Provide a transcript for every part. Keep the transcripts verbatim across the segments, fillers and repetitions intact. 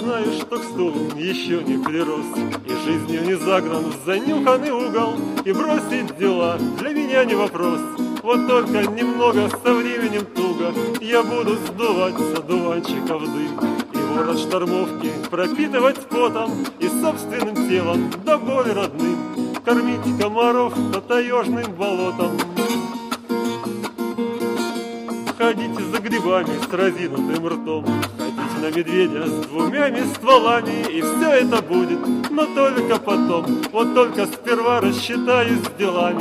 знаю, что к стулу еще не прирос, и жизнью не загнан в занюханный угол, и бросить дела для меня не вопрос. Вот только немного со временем туго я буду сдувать с одуванчиков дым, и ворот штормовки пропитывать потом и собственным телом до боли родным, кормить комаров по таежным болотам, ходить за грибами с разинутым ртом, ходить на медведя с двумя стволами, и все это будет, но только потом, вот только сперва рассчитаюсь с делами.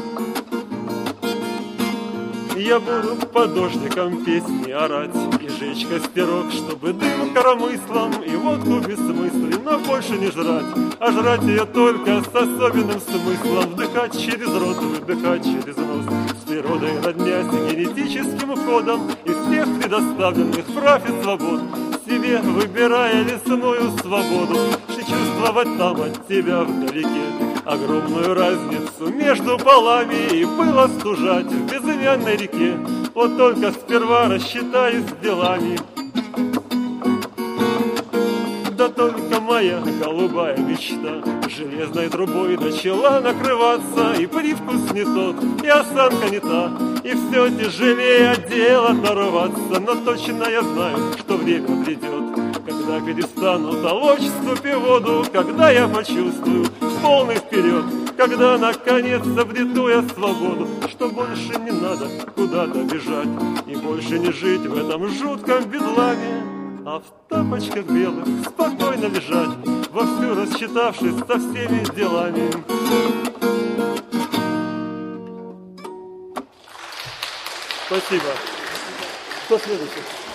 Я буду под дождиком песни орать и жечь костерок, чтобы дым коромыслом и водку бессмысленно больше не жрать, а жрать ее только с особенным смыслом, вдыхать через рот, выдыхать через нос, с природой роднясь генетическим кодом из всех предоставленных прав и свобод, себе выбирая лесную свободу, и чувствовать там от тебя вдалеке огромную разницу между полами и пыл остужать в безымянной реке. Вот только сперва рассчитаюсь с делами. Да только моя голубая мечта железной трубой начала накрываться, и привкус не тот, и осанка не та, и все тяжелее от дела оторваться. Но точно я знаю, что время придет, когда перестану толочь в ступе воду, когда я почувствую полный вперед, когда наконец обрету я свободу, что больше не надо куда-то бежать и больше не жить в этом жутком бедламе, а в тапочках белых спокойно лежать, вовсю рассчитавшись со всеми делами. Спасибо. Кто следующий?